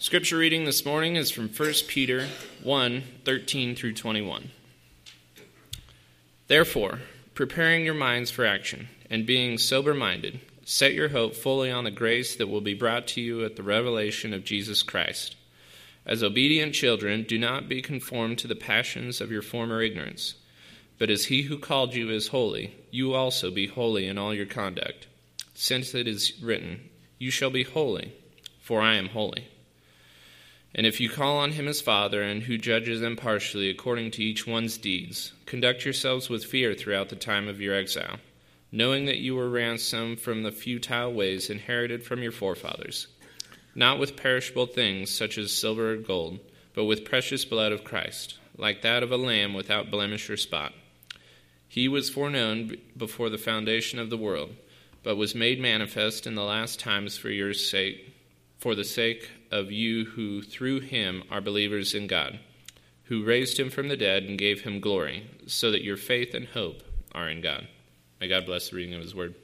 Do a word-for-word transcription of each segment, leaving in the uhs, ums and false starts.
Scripture reading this morning is from First Peter one, thirteen through twenty-one. Therefore, preparing your minds for action, and being sober-minded, set your hope fully on the grace that will be brought to you at the revelation of Jesus Christ. As obedient children, do not be conformed to the passions of your former ignorance, but as he who called you is holy, you also be holy in all your conduct, since it is written, "You shall be holy, for I am holy." And if you call on him as Father, and who judges impartially according to each one's deeds, conduct yourselves with fear throughout the time of your exile, knowing that you were ransomed from the futile ways inherited from your forefathers, not with perishable things such as silver or gold, but with precious blood of Christ, like that of a lamb without blemish or spot. He was foreknown before the foundation of the world, but was made manifest in the last times for your sake, for the sake of you who through him are believers in God, who raised him from the dead and gave him glory, so that your faith and hope are in God. May God bless the reading of his word.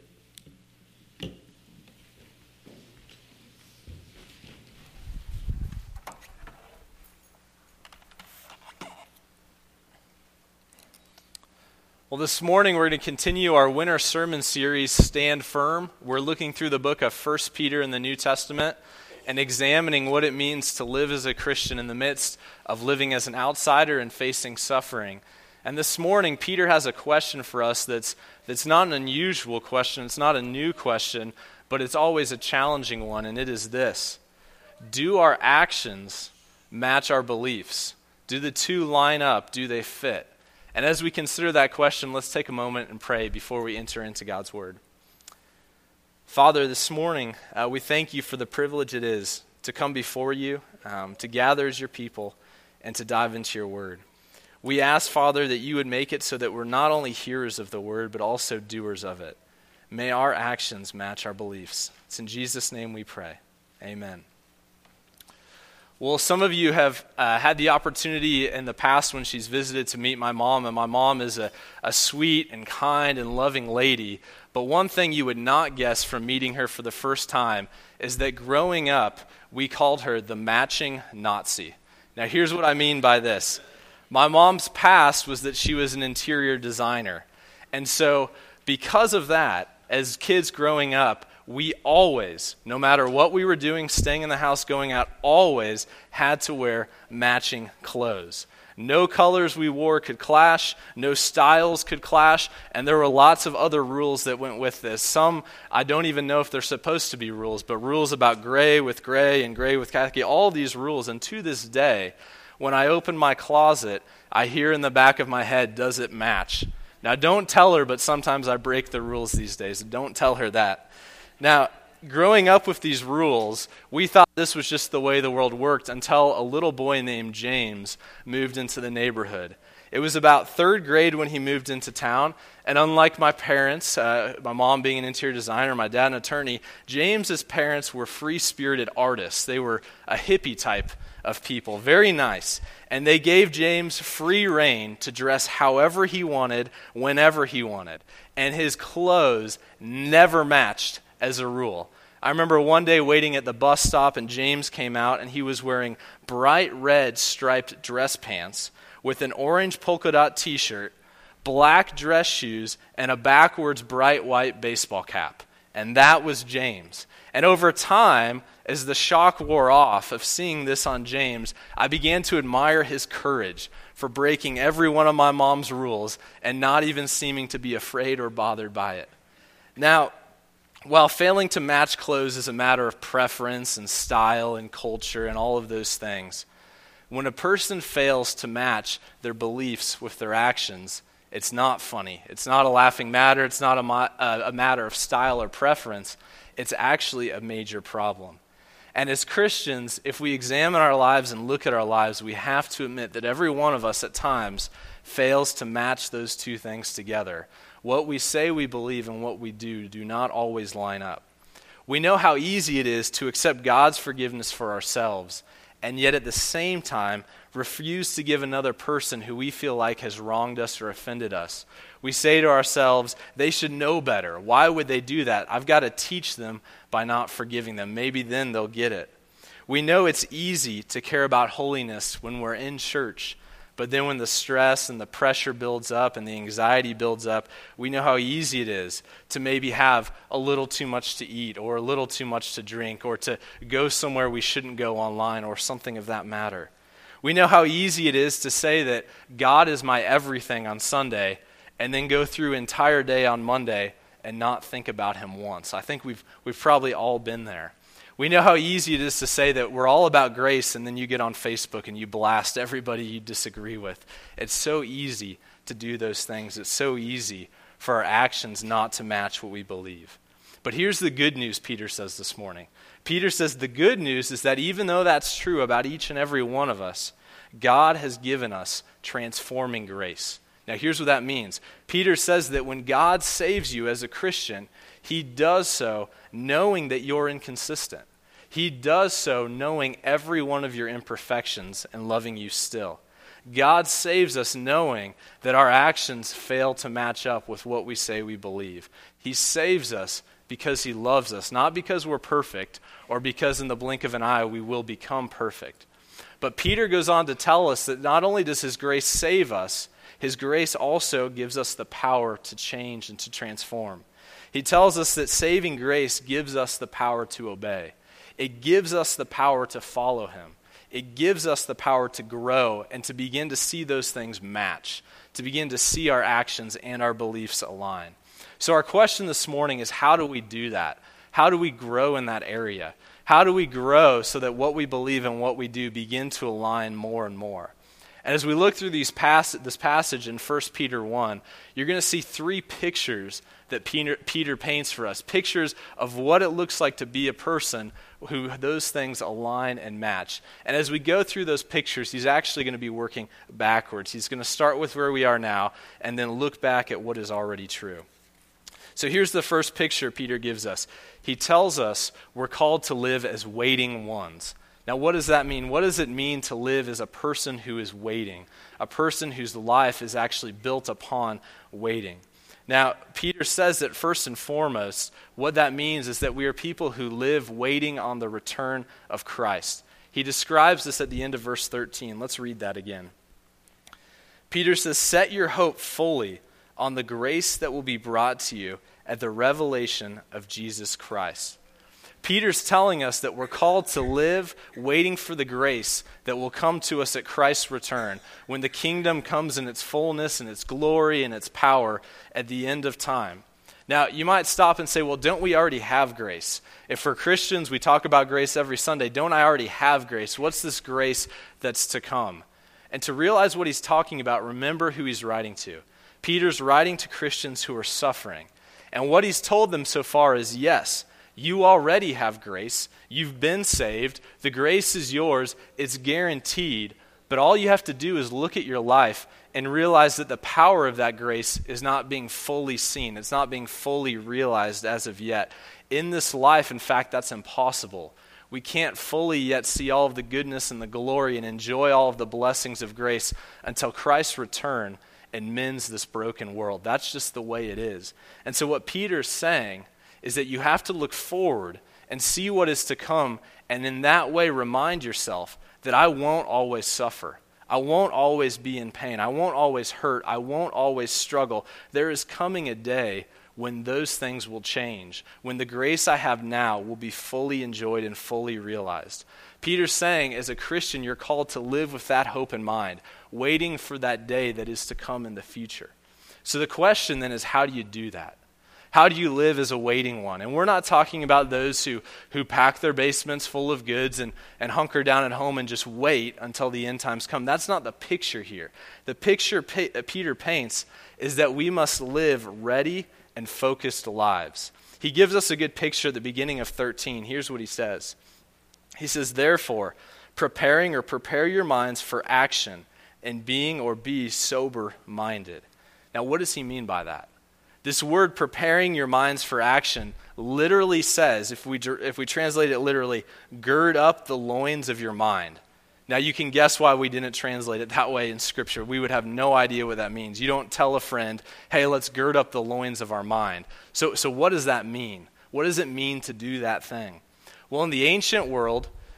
Well, this morning we're going to continue our winter sermon series, Stand Firm. We're looking through the book of First Peter in the New Testament and examining what it means to live as a Christian in the midst of living as an outsider and facing suffering. And this morning, Peter has a question for us that's that's not an unusual question, it's not a new question, but it's always a challenging one, and it is this: do our actions match our beliefs? Do the two line up? Do they fit? And as we consider that question, let's take a moment and pray before we enter into God's word. Father, this morning, uh, we thank you for the privilege it is to come before you, um, to gather as your people, and to dive into your word. We ask, Father, that you would make it so that we're not only hearers of the word, but also doers of it. May our actions match our beliefs. It's in Jesus' name we pray. Amen. Well, some of you have uh, had the opportunity in the past when she's visited to meet my mom, and my mom is a, a sweet and kind and loving lady. But one thing you would not guess from meeting her for the first time is that growing up, we called her the matching Nazi. Now, here's what I mean by this. My mom's past was that she was an interior designer. And so because of that, as kids growing up, we always, no matter what we were doing, staying in the house, going out, always had to wear matching clothes. No colors we wore could clash, no styles could clash, and there were lots of other rules that went with this. Some, I don't even know if they're supposed to be rules, but rules about gray with gray and gray with khaki, all these rules. And to this day, when I open my closet, I hear in the back of my head, does it match? Now, don't tell her, but sometimes I break the rules these days. Don't tell her that. Now, growing up with these rules, we thought this was just the way the world worked until a little boy named James moved into the neighborhood. It was about third grade when he moved into town, and unlike my parents, uh, my mom being an interior designer, my dad an attorney, James's parents were free-spirited artists. They were a hippie type of people, very nice. And they gave James free rein to dress however he wanted, whenever he wanted. And his clothes never matched as a rule. I remember one day waiting at the bus stop and James came out and he was wearing bright red striped dress pants with an orange polka dot t-shirt, black dress shoes, and a backwards bright white baseball cap. And that was James. And over time, as the shock wore off of seeing this on James, I began to admire his courage for breaking every one of my mom's rules and not even seeming to be afraid or bothered by it. Now, while failing to match clothes is a matter of preference and style and culture and all of those things, when a person fails to match their beliefs with their actions, it's not funny. It's not a laughing matter. It's not a, ma- a matter of style or preference. It's actually a major problem. And as Christians, if we examine our lives and look at our lives, we have to admit that every one of us at times fails to match those two things together. What we say we believe and what we do do not always line up. We know how easy it is to accept God's forgiveness for ourselves, and yet at the same time refuse to give another person who we feel like has wronged us or offended us. We say to ourselves, they should know better. Why would they do that? I've got to teach them by not forgiving them. Maybe then they'll get it. We know it's easy to care about holiness when we're in church, but then when the stress and the pressure builds up and the anxiety builds up, we know how easy it is to maybe have a little too much to eat or a little too much to drink or to go somewhere we shouldn't go online or something of that matter. We know how easy it is to say that God is my everything on Sunday and then go through an entire day on Monday and not think about him once. I think we've we've probably all been there. We know how easy it is to say that we're all about grace, and then you get on Facebook and you blast everybody you disagree with. It's so easy to do those things. It's so easy for our actions not to match what we believe. But here's the good news Peter says this morning. Peter says the good news is that even though that's true about each and every one of us, God has given us transforming grace. Now here's what that means. Peter says that when God saves you as a Christian, he does so knowing that you're inconsistent. He does so knowing every one of your imperfections and loving you still. God saves us knowing that our actions fail to match up with what we say we believe. He saves us because he loves us, not because we're perfect or because in the blink of an eye we will become perfect. But Peter goes on to tell us that not only does his grace save us, his grace also gives us the power to change and to transform. He tells us that saving grace gives us the power to obey. It gives us the power to follow him. It gives us the power to grow and to begin to see those things match, to begin to see our actions and our beliefs align. So our question this morning is, how do we do that? How do we grow in that area? How do we grow so that what we believe and what we do begin to align more and more? And as we look through these pass- this passage in First Peter one, you're going to see three pictures that Peter, Peter paints for us. Pictures of what it looks like to be a person who those things align and match. And as we go through those pictures, he's actually going to be working backwards. He's going to start with where we are now and then look back at what is already true. So here's the first picture Peter gives us. He tells us we're called to live as waiting ones. Now, what does that mean? What does it mean to live as a person who is waiting? A person whose life is actually built upon waiting. Now, Peter says that first and foremost, what that means is that we are people who live waiting on the return of Christ. He describes this at the end of verse thirteen. Let's read that again. Peter says, "Set your hope fully on the grace that will be brought to you at the revelation of Jesus Christ." Peter's telling us that we're called to live waiting for the grace that will come to us at Christ's return, when the kingdom comes in its fullness and its glory and its power at the end of time. Now, you might stop and say, well, don't we already have grace? If for Christians we talk about grace every Sunday, don't I already have grace? What's this grace that's to come? And to realize what he's talking about, remember who he's writing to. Peter's writing to Christians who are suffering. And what he's told them so far is, yes, you already have grace. You've been saved. The grace is yours. It's guaranteed. But all you have to do is look at your life and realize that the power of that grace is not being fully seen. It's not being fully realized as of yet. In this life, in fact, that's impossible. We can't fully yet see all of the goodness and the glory and enjoy all of the blessings of grace until Christ's return and mends this broken world. That's just the way it is. And so what Peter's saying is that you have to look forward and see what is to come, and in that way remind yourself that I won't always suffer. I won't always be in pain. I won't always hurt. I won't always struggle. There is coming a day when those things will change, when the grace I have now will be fully enjoyed and fully realized. Peter's saying, as a Christian, you're called to live with that hope in mind, waiting for that day that is to come in the future. So the question then is, how do you do that? How do you live as a waiting one? And we're not talking about those who, who pack their basements full of goods and, and hunker down at home and just wait until the end times come. That's not the picture here. The picture P- Peter paints is that we must live ready and focused lives. He gives us a good picture at the beginning of thirteen. Here's what he says. He says, "Therefore, preparing or prepare your minds for action and being or be sober-minded." Now, what does he mean by that? This word, preparing your minds for action, literally says, if we if we translate it literally, gird up the loins of your mind. Now you can guess why we didn't translate it that way in Scripture. We would have no idea what that means. You don't tell a friend, hey, let's gird up the loins of our mind. So, so what does that mean? What does it mean to do that thing? Well, in the ancient world,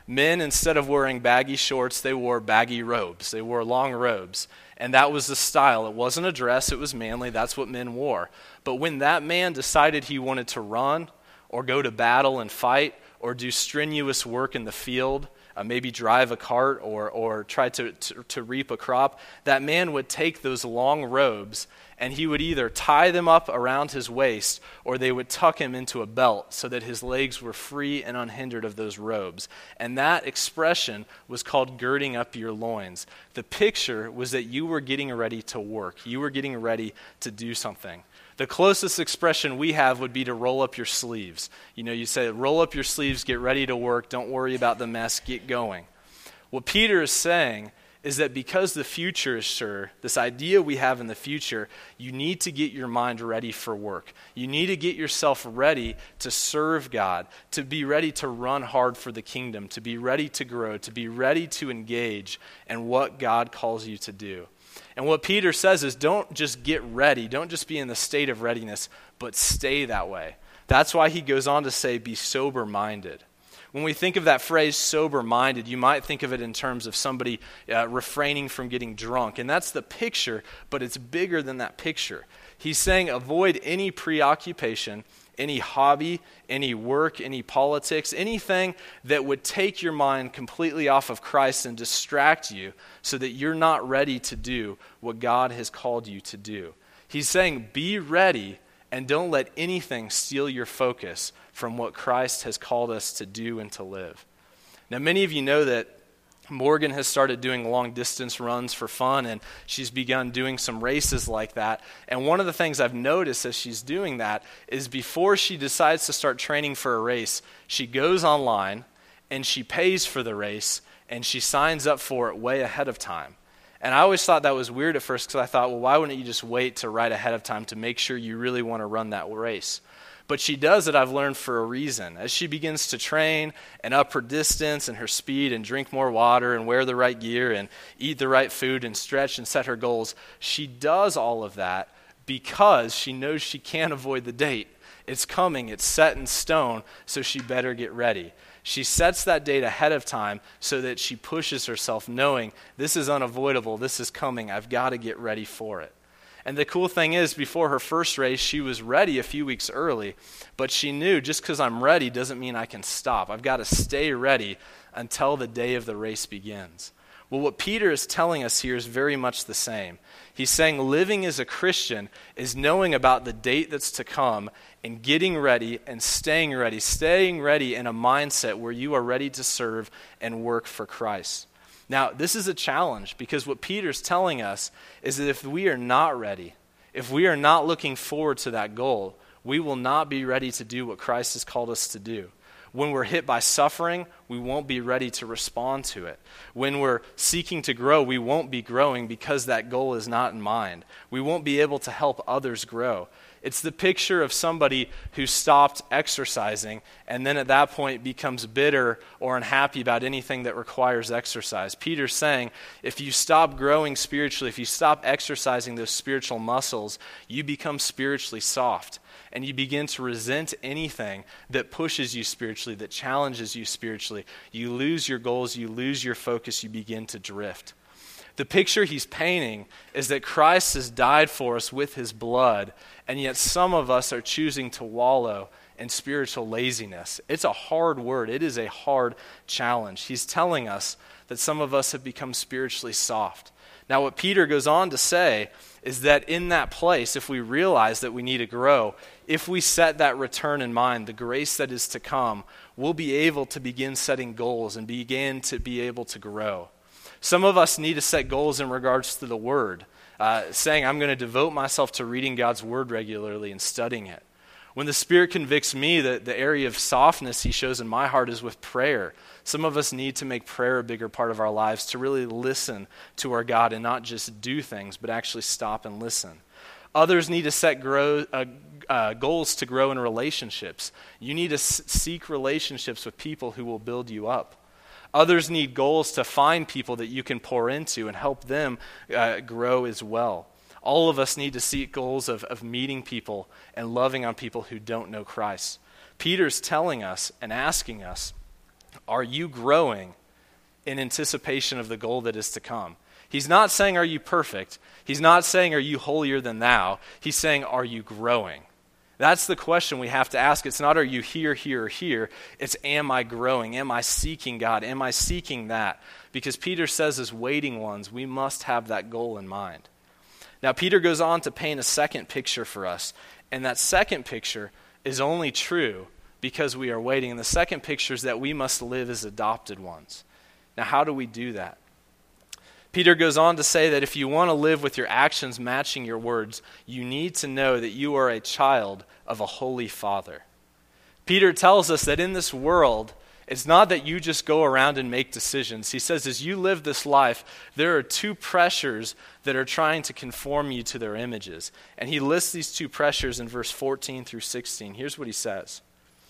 Men, instead of wearing baggy shorts, they wore baggy robes. They wore long robes. And that was the style. It wasn't a dress, it was manly. That's what men wore. But when that man decided he wanted to run or go to battle and fight or do strenuous work in the field, uh, maybe drive a cart or or try to, to, to reap a crop, that man would take those long robes and he would either tie them up around his waist or they would tuck him into a belt so that his legs were free and unhindered of those robes. And that expression was called girding up your loins. The picture was that you were getting ready to work. You were getting ready to do something. The closest expression we have would be to roll up your sleeves. You know, you say, roll up your sleeves, get ready to work, don't worry about the mess, get going. What Peter is saying is that because the future is sure, this idea we have in the future, you need to get your mind ready for work. You need to get yourself ready to serve God, to be ready to run hard for the kingdom, to be ready to grow, to be ready to engage in what God calls you to do. And what Peter says is don't just get ready, don't just be in the state of readiness, but stay that way. That's why he goes on to say, be sober-minded. When we think of that phrase, sober-minded, you might think of it in terms of somebody uh, refraining from getting drunk. And that's the picture, but it's bigger than that picture. He's saying avoid any preoccupation, any hobby, any work, any politics, anything that would take your mind completely off of Christ and distract you so that you're not ready to do what God has called you to do. He's saying be ready and don't let anything steal your focus from what Christ has called us to do and to live. Now, many of you know that Morgan has started doing long distance runs for fun, and she's begun doing some races like that. And one of the things I've noticed as she's doing that is before she decides to start training for a race, she goes online and she pays for the race and she signs up for it way ahead of time. And I always thought that was weird at first because I thought, well, why wouldn't you just wait to right ahead of time to make sure you really want to run that race? But she does it, I've learned, for a reason. As she begins to train and up her distance and her speed and drink more water and wear the right gear and eat the right food and stretch and set her goals, she does all of that because she knows she can't avoid the date. It's coming, it's set in stone, so she better get ready. She sets that date ahead of time so that she pushes herself knowing this is unavoidable, this is coming, I've got to get ready for it. And the cool thing is, before her first race, she was ready a few weeks early, but she knew just because I'm ready doesn't mean I can stop. I've got to stay ready until the day of the race begins. Well, what Peter is telling us here is very much the same. He's saying living as a Christian is knowing about the date that's to come and getting ready and staying ready, staying ready in a mindset where you are ready to serve and work for Christ. Now, this is a challenge because what Peter's telling us is that if we are not ready, if we are not looking forward to that goal, we will not be ready to do what Christ has called us to do. When we're hit by suffering, we won't be ready to respond to it. When we're seeking to grow, we won't be growing because that goal is not in mind. We won't be able to help others grow. It's the picture of somebody who stopped exercising and then at that point becomes bitter or unhappy about anything that requires exercise. Peter's saying, if you stop growing spiritually, if you stop exercising those spiritual muscles, you become spiritually soft. And you begin to resent anything that pushes you spiritually, that challenges you spiritually. You lose your goals, you lose your focus, you begin to drift. The picture he's painting is that Christ has died for us with his blood, and yet some of us are choosing to wallow in spiritual laziness. It's a hard word. It is a hard challenge. He's telling us that some of us have become spiritually soft. Now, what Peter goes on to say is that in that place, if we realize that we need to grow, if we set that return in mind, the grace that is to come, we'll be able to begin setting goals and begin to be able to grow. Some of us need to set goals in regards to the Word, uh, saying, I'm going to devote myself to reading God's Word regularly and studying it. When the Spirit convicts me that the area of softness he shows in my heart is with prayer, some of us need to make prayer a bigger part of our lives, to really listen to our God and not just do things, but actually stop and listen. Others need to set grow, uh, uh, goals to grow in relationships. You need to s- seek relationships with people who will build you up. Others need goals to find people that you can pour into and help them uh, grow as well. All of us need to seek goals of, of meeting people and loving on people who don't know Christ. Peter's telling us and asking us Are you growing in anticipation of the goal that is to come? He's not saying, are you perfect? He's not saying, are you holier than thou? He's saying, are you growing? That's the question we have to ask. It's not, are you here, here, or here? It's, am I growing? Am I seeking God? Am I seeking that? Because Peter says, as waiting ones, we must have that goal in mind. Now, Peter goes on to paint a second picture for us. And that second picture is only true because we are waiting. And the second picture is that we must live as adopted ones. Now, how do we do that? Peter goes on to say that if you want to live with your actions matching your words, you need to know that you are a child of a holy Father. Peter tells us that in this world, it's not that you just go around and make decisions. He says as you live this life, there are two pressures that are trying to conform you to their images. And he lists these two pressures in verse fourteen through sixteen. Here's what he says.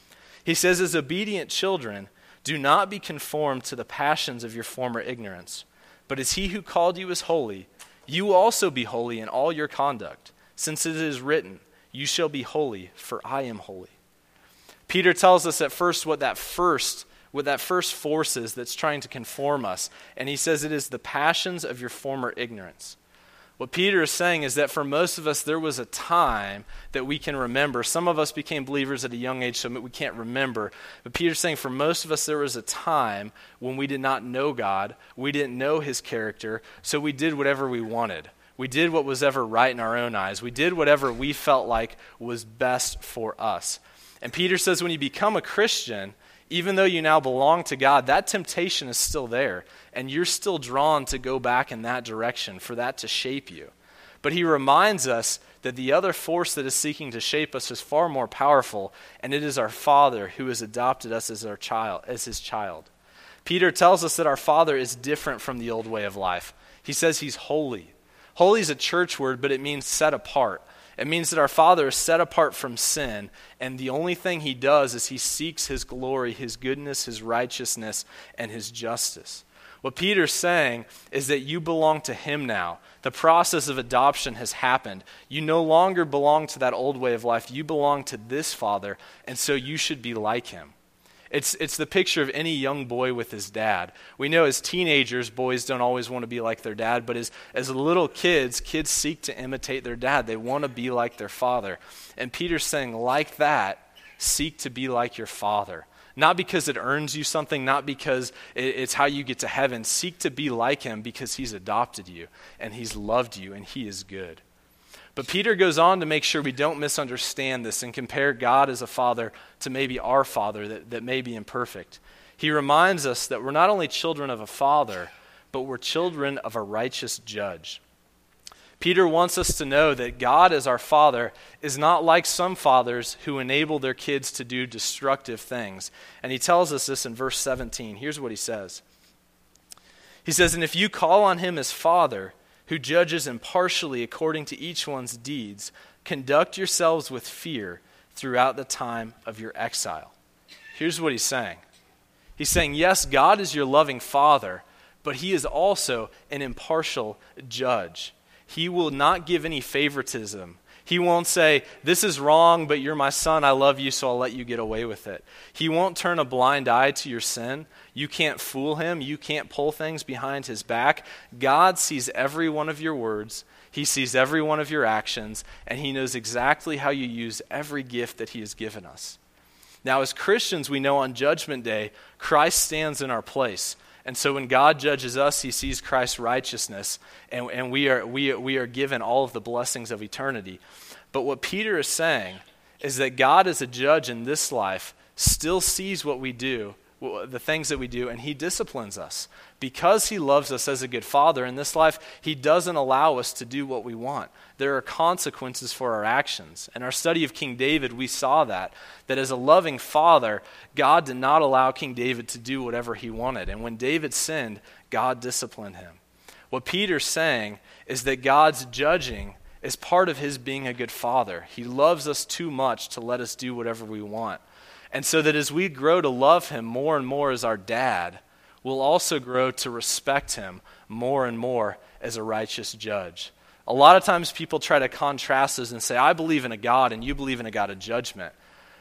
He says, as obedient children, do not be conformed to the passions of your former ignorance. But as he who called you is holy, you also be holy in all your conduct, since it is written, you shall be holy, for I am holy. Peter tells us at first what that first, what that first force is that's trying to conform us. And he says it is the passions of your former ignorance. What Peter is saying is that for most of us, there was a time that we can remember. Some of us became believers at a young age, so we can't remember. But Peter's saying for most of us, there was a time when we did not know God. We didn't know his character, so we did whatever we wanted. We did what was ever right in our own eyes. We did whatever we felt like was best for us. And Peter says when you become a Christian, even though you now belong to God, that temptation is still there. And you're still drawn to go back in that direction, for that to shape you. But he reminds us that the other force that is seeking to shape us is far more powerful, and it is our Father who has adopted us as our child, as his child. Peter tells us that our Father is different from the old way of life. He says he's holy. Holy is a church word, but it means set apart. It means that our Father is set apart from sin, and the only thing he does is he seeks his glory, his goodness, his righteousness, and his justice. What Peter's saying is that you belong to him now. The process of adoption has happened. You no longer belong to that old way of life. You belong to this Father, and so you should be like him. It's it's the picture of any young boy with his dad. We know as teenagers, boys don't always want to be like their dad, but as, as little kids, kids seek to imitate their dad. They want to be like their father. And Peter's saying, like that, seek to be like your Father. Not because it earns you something, not because it's how you get to heaven. Seek to be like him because he's adopted you, and he's loved you, and he is good. But Peter goes on to make sure we don't misunderstand this and compare God as a father to maybe our father that, that may be imperfect. He reminds us that we're not only children of a father, but we're children of a righteous judge. Peter wants us to know that God as our Father is not like some fathers who enable their kids to do destructive things. And he tells us this in verse seventeen. Here's what he says. He says, and if you call on him as Father, who judges impartially according to each one's deeds, conduct yourselves with fear throughout the time of your exile. Here's what he's saying. He's saying, yes, God is your loving Father, but he is also an impartial judge. He will not give any favoritism. He won't say, this is wrong, but you're my son, I love you, so I'll let you get away with it. He won't turn a blind eye to your sin. You can't fool him. You can't pull things behind his back. God sees every one of your words. He sees every one of your actions, and he knows exactly how you use every gift that he has given us. Now, as Christians, we know on Judgment Day, Christ stands in our place. And so when God judges us, he sees Christ's righteousness, and, and we are we, we are given all of the blessings of eternity. But what Peter is saying is that God as a judge in this life still sees what we do, the things that we do, and he disciplines us. Because he loves us as a good father in this life, he doesn't allow us to do what we want. There are consequences for our actions. In our study of King David, we saw that, that as a loving father, God did not allow King David to do whatever he wanted. And when David sinned, God disciplined him. What Peter's saying is that God's judging is part of his being a good father. He loves us too much to let us do whatever we want. And so that as we grow to love him more and more as our dad, we'll also grow to respect him more and more as a righteous judge. A lot of times people try to contrast us and say, I believe in a God and you believe in a God of judgment.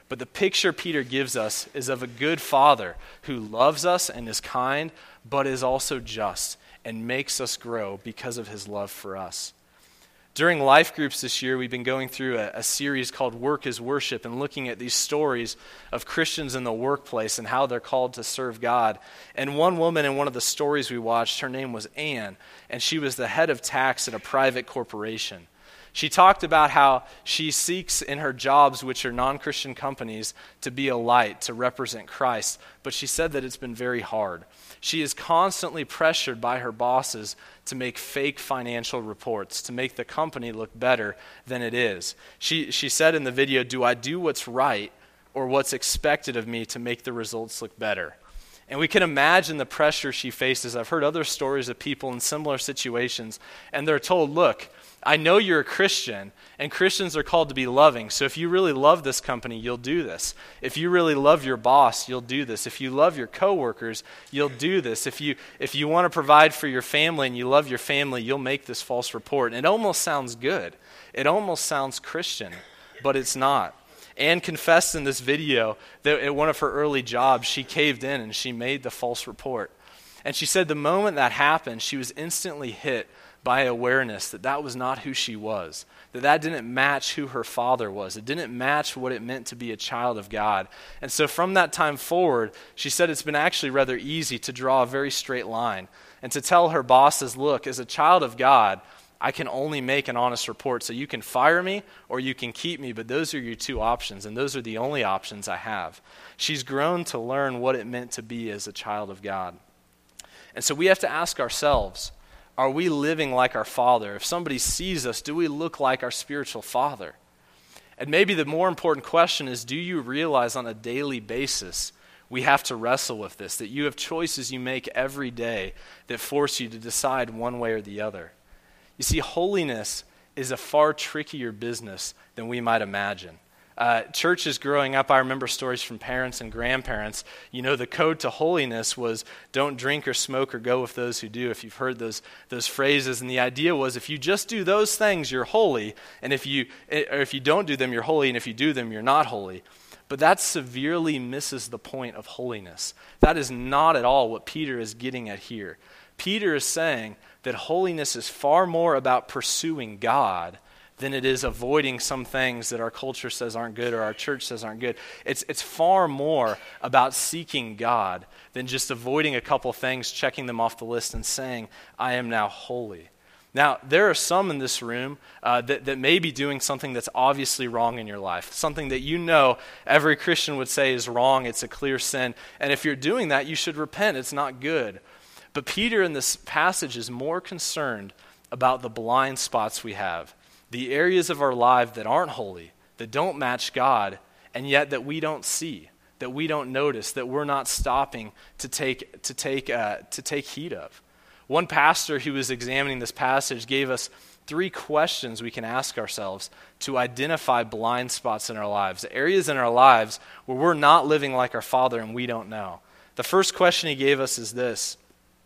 But the picture Peter gives us is of a good father who loves us and is kind, but is also just and makes us grow because of his love for us. During life groups this year, we've been going through a, a series called Work is Worship and looking at these stories of Christians in the workplace and how they're called to serve God. And one woman in one of the stories we watched, her name was Anne, and she was the head of tax at a private corporation. She talked about how she seeks in her jobs, which are non-Christian companies, to be a light, to represent Christ. But she said that it's been very hard. She is constantly pressured by her bosses to make fake financial reports, to make the company look better than it is. She, she said in the video, "Do I do what's right or what's expected of me to make the results look better?" And we can imagine the pressure she faces. I've heard other stories of people in similar situations, and they're told, "Look, I know you're a Christian, and Christians are called to be loving, so if you really love this company, you'll do this. If you really love your boss, you'll do this. If you love your coworkers, you'll do this. If you if you want to provide for your family and you love your family, you'll make this false report." And it almost sounds good. It almost sounds Christian, but it's not. Anne confessed in this video that at one of her early jobs, she caved in and she made the false report. And she said the moment that happened, she was instantly hit by awareness that that was not who she was, that that didn't match who her father was. It didn't match what it meant to be a child of God. And so from that time forward, she said it's been actually rather easy to draw a very straight line and to tell her bosses, "Look, as a child of God, I can only make an honest report, so you can fire me or you can keep me, but those are your two options, and those are the only options I have." She's grown to learn what it meant to be as a child of God. And so we have to ask ourselves, are we living like our Father? If somebody sees us, do we look like our spiritual father? And maybe the more important question is, do you realize on a daily basis we have to wrestle with this, that you have choices you make every day that force you to decide one way or the other? You see, holiness is a far trickier business than we might imagine. Uh, churches growing up, I remember stories from parents and grandparents. You know, the code to holiness was don't drink or smoke or go with those who do, if you've heard those those phrases. And the idea was if you just do those things, you're holy. And if you, or if you don't do them, you're holy. And if you do them, you're not holy. But that severely misses the point of holiness. That is not at all what Peter is getting at here. Peter is saying that holiness is far more about pursuing God than it is avoiding some things that our culture says aren't good or our church says aren't good. It's it's far more about seeking God than just avoiding a couple things, checking them off the list and saying, "I am now holy." Now, there are some in this room uh, that, that may be doing something that's obviously wrong in your life, something that you know every Christian would say is wrong, it's a clear sin, and if you're doing that, you should repent, it's not good. But Peter in this passage is more concerned about the blind spots we have, the areas of our life that aren't holy, that don't match God, and yet that we don't see, that we don't notice, that we're not stopping to take to take uh, to take heed of. One pastor who was examining this passage gave us three questions we can ask ourselves to identify blind spots in our lives, areas in our lives where we're not living like our Father and we don't know. The first question he gave us is this: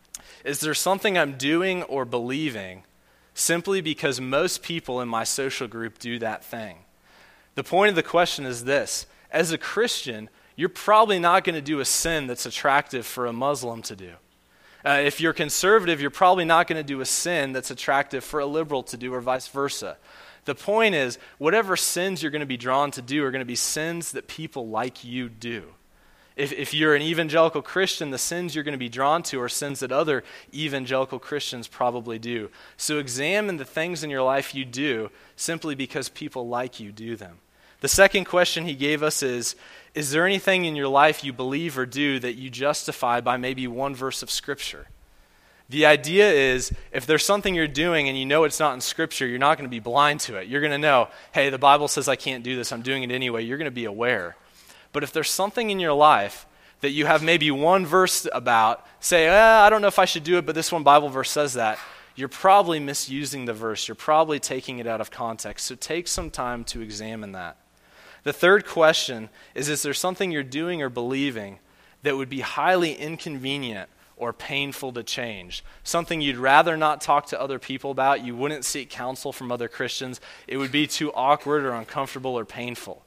is there something I'm doing or believing simply because most people in my social group do that thing? The point of the question is this: as a Christian, you're probably not going to do a sin that's attractive for a Muslim to do. Uh, if you're conservative, you're probably not going to do a sin that's attractive for a liberal to do, or vice versa. The point is, whatever sins you're going to be drawn to do are going to be sins that people like you do. If, if you're an evangelical Christian, the sins you're going to be drawn to are sins that other evangelical Christians probably do. So examine the things in your life you do simply because people like you do them. The second question he gave us is, is there anything in your life you believe or do that you justify by maybe one verse of Scripture? The idea is, if there's something you're doing and you know it's not in Scripture, you're not going to be blind to it. You're going to know, hey, the Bible says I can't do this, I'm doing it anyway. You're going to be aware. But if there's something in your life that you have maybe one verse about, say, eh, I don't know if I should do it, but this one Bible verse says that, you're probably misusing the verse. You're probably taking it out of context. So take some time to examine that. The third question is, is there something you're doing or believing that would be highly inconvenient or painful to change? Something you'd rather not talk to other people about, you wouldn't seek counsel from other Christians, it would be too awkward or uncomfortable or painful.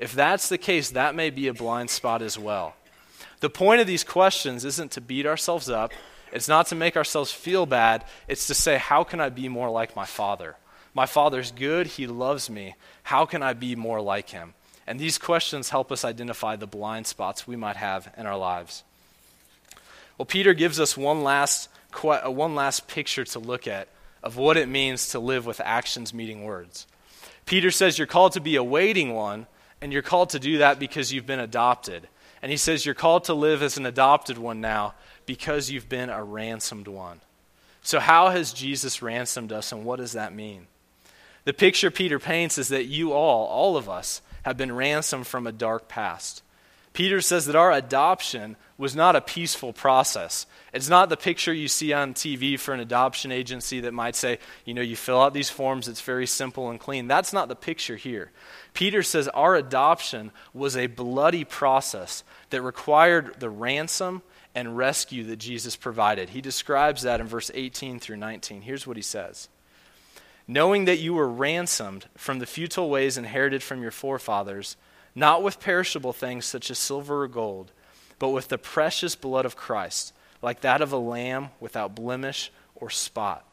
If that's the case, that may be a blind spot as well. The point of these questions isn't to beat ourselves up. It's not to make ourselves feel bad. It's to say, how can I be more like my Father? My Father's good. He loves me. How can I be more like him? And these questions help us identify the blind spots we might have in our lives. Well, Peter gives us one last, one last picture to look at of what it means to live with actions meeting words. Peter says you're called to be a waiting one, and you're called to do that because you've been adopted. And he says you're called to live as an adopted one now because you've been a ransomed one. So how has Jesus ransomed us, and what does that mean? The picture Peter paints is that you all, all of us, have been ransomed from a dark past. Peter says that our adoption was not a peaceful process. It's not the picture you see on T V for an adoption agency that might say, you know, you fill out these forms, it's very simple and clean. That's not the picture here. Peter says our adoption was a bloody process that required the ransom and rescue that Jesus provided. He describes that in verse eighteen through nineteen. Here's what he says. Knowing that you were ransomed from the futile ways inherited from your forefathers, not with perishable things such as silver or gold, but with the precious blood of Christ, like that of a lamb without blemish or spot.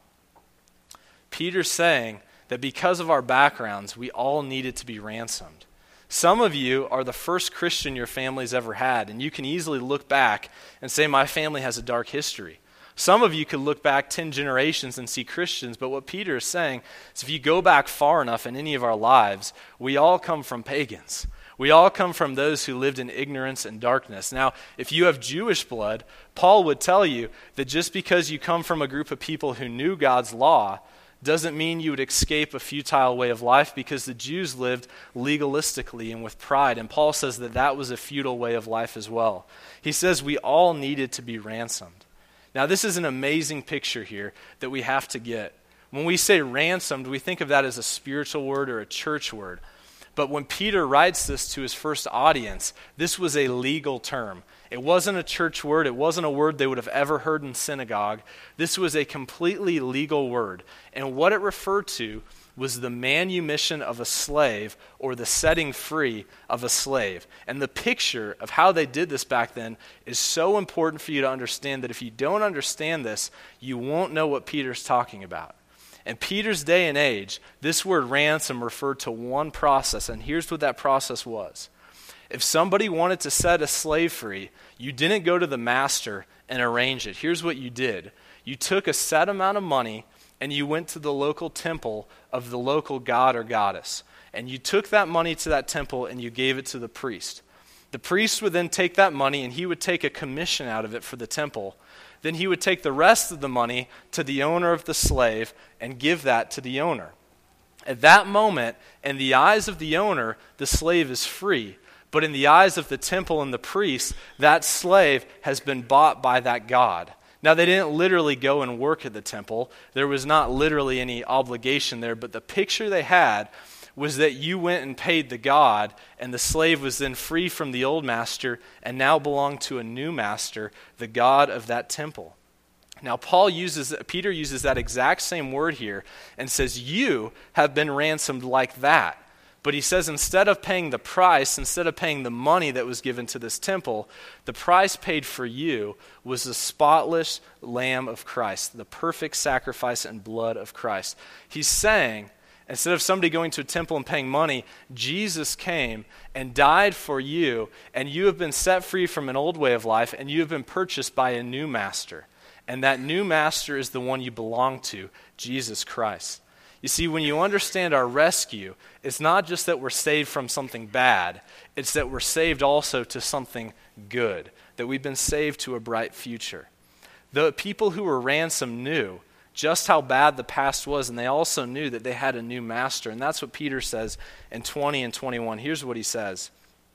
Peter's saying that because of our backgrounds, we all needed to be ransomed. Some of you are the first Christian your family's ever had, and you can easily look back and say, my family has a dark history. Some of you could look back ten generations and see Christians, but what Peter is saying is if you go back far enough in any of our lives, we all come from pagans. We all come from those who lived in ignorance and darkness. Now, if you have Jewish blood, Paul would tell you that just because you come from a group of people who knew God's law doesn't mean you would escape a futile way of life, because the Jews lived legalistically and with pride. And Paul says that that was a futile way of life as well. He says we all needed to be ransomed. Now, this is an amazing picture here that we have to get. When we say ransomed, we think of that as a spiritual word or a church word. But when Peter writes this to his first audience, this was a legal term. It wasn't a church word. It wasn't a word they would have ever heard in synagogue. This was a completely legal word. And what it referred to was the manumission of a slave, or the setting free of a slave. And the picture of how they did this back then is so important for you to understand that if you don't understand this, you won't know what Peter's talking about. In Peter's day and age, this word ransom referred to one process, and here's what that process was. If somebody wanted to set a slave free, you didn't go to the master and arrange it. Here's what you did. You took a set amount of money and you went to the local temple of the local god or goddess. And you took that money to that temple and you gave it to the priest. The priest would then take that money and he would take a commission out of it for the temple. Then he would take the rest of the money to the owner of the slave and give that to the owner. At that moment, in the eyes of the owner, the slave is free. But in the eyes of the temple and the priest, that slave has been bought by that god. Now, they didn't literally go and work at the temple. There was not literally any obligation there, but the picture they had was that you went and paid the god, and the slave was then free from the old master and now belonged to a new master, the god of that temple. Now, Paul uses, Peter uses that exact same word here and says, you have been ransomed like that. But he says instead of paying the price, instead of paying the money that was given to this temple, the price paid for you was the spotless Lamb of Christ, the perfect sacrifice and blood of Christ. He's saying, instead of somebody going to a temple and paying money, Jesus came and died for you, and you have been set free from an old way of life, and you have been purchased by a new master. And that new master is the one you belong to, Jesus Christ. You see, when you understand our rescue, it's not just that we're saved from something bad, it's that we're saved also to something good, that we've been saved to a bright future. The people who were ransomed knew just how bad the past was, and they also knew that they had a new master. And that's what Peter says in twenty and twenty-one. Here's what he says.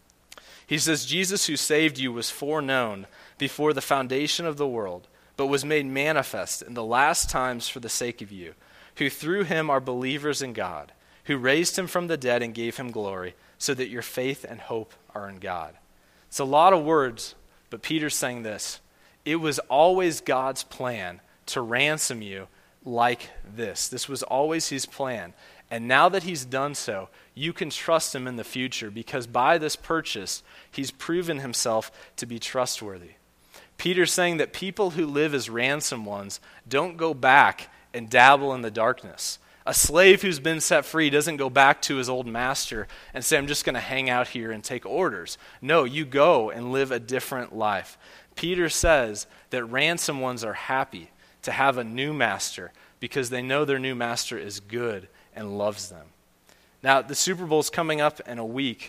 He says, Jesus who saved you was foreknown before the foundation of the world, but was made manifest in the last times for the sake of you, who through him are believers in God, who raised him from the dead and gave him glory, so that your faith and hope are in God. It's a lot of words, but Peter's saying this. It was always God's plan to ransom you like this. This was always his plan. And now that he's done so, you can trust him in the future because by this purchase, he's proven himself to be trustworthy. Peter's saying that people who live as ransom ones don't go back and dabble in the darkness. A slave who's been set free doesn't go back to his old master and say, I'm just going to hang out here and take orders. No, you go and live a different life. Peter says that ransom ones are happy to have a new master because they know their new master is good and loves them. Now, the Super Bowl's coming up in a week,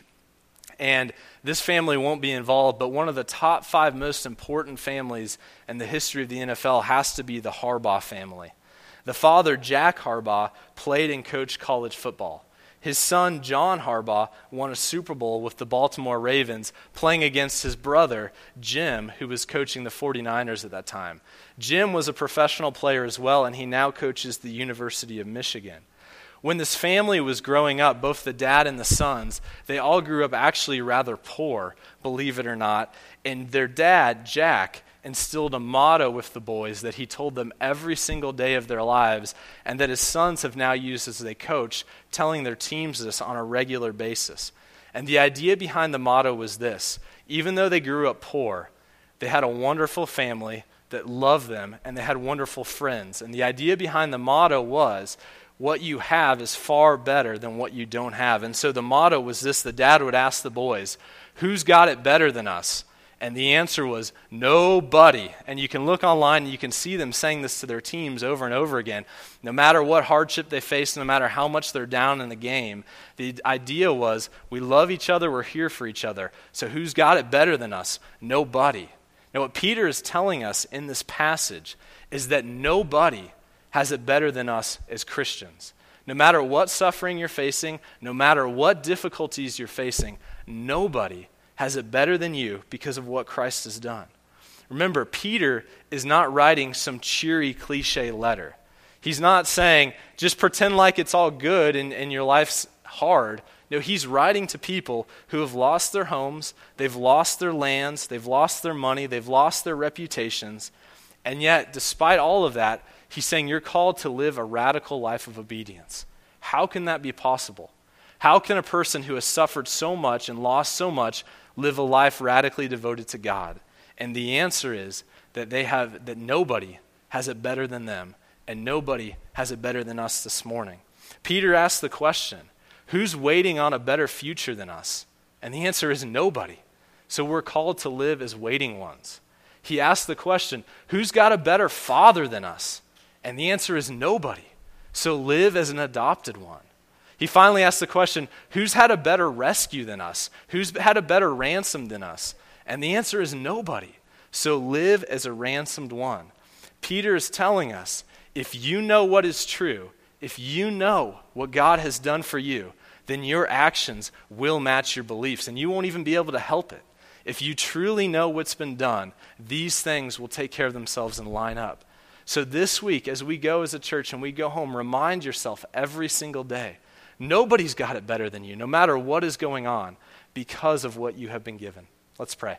and this family won't be involved, but one of the top five most important families in the history of the N F L has to be the Harbaugh family. The father, Jack Harbaugh, played and coached college football. His son, John Harbaugh, won a Super Bowl with the Baltimore Ravens, playing against his brother, Jim, who was coaching the forty-niners at that time. Jim was a professional player as well, and he now coaches the University of Michigan. When this family was growing up, both the dad and the sons, they all grew up actually rather poor, believe it or not. And their dad, Jack, instilled a motto with the boys that he told them every single day of their lives, and that his sons have now used as they coach, telling their teams this on a regular basis. And the idea behind the motto was this: even though they grew up poor, they had a wonderful family that loved them, and they had wonderful friends. And the idea behind the motto was, what you have is far better than what you don't have. And so the motto was this: the dad would ask the boys, who's got it better than us? And the answer was, nobody. And you can look online and you can see them saying this to their teams over and over again. No matter what hardship they face, no matter how much they're down in the game, the idea was, we love each other, we're here for each other. So who's got it better than us? Nobody. Now what Peter is telling us in this passage is that nobody has it better than us as Christians. No matter what suffering you're facing, no matter what difficulties you're facing, nobody has it better than you because of what Christ has done. Remember, Peter is not writing some cheery cliche letter. He's not saying, just pretend like it's all good and, and your life's hard. No, he's writing to people who have lost their homes, they've lost their lands, they've lost their money, they've lost their reputations, and yet, despite all of that, he's saying you're called to live a radical life of obedience. How can that be possible? How can a person who has suffered so much and lost so much live a life radically devoted to God? And the answer is that they have that nobody has it better than them, and nobody has it better than us this morning. Peter asked the question, who's waiting on a better future than us? And the answer is nobody. So we're called to live as waiting ones. He asked the question, who's got a better father than us? And the answer is nobody. So live as an adopted one. He finally asked the question, who's had a better rescue than us? Who's had a better ransom than us? And the answer is nobody. So live as a ransomed one. Peter is telling us, if you know what is true, if you know what God has done for you, then your actions will match your beliefs, and you won't even be able to help it. If you truly know what's been done, these things will take care of themselves and line up. So this week, as we go as a church and we go home, remind yourself every single day, nobody's got it better than you, no matter what is going on, because of what you have been given. Let's pray.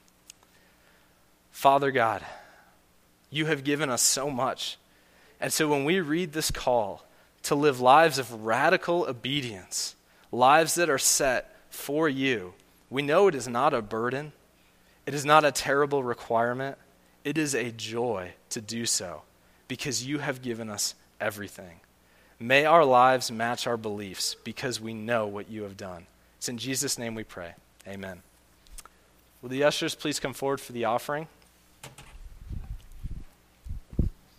Father God, you have given us so much. And so when we read this call to live lives of radical obedience, lives that are set for you, we know it is not a burden. It is not a terrible requirement. It is a joy to do so because you have given us everything. May our lives match our beliefs because we know what you have done. It's in Jesus' name we pray. Amen. Will the ushers please come forward for the offering?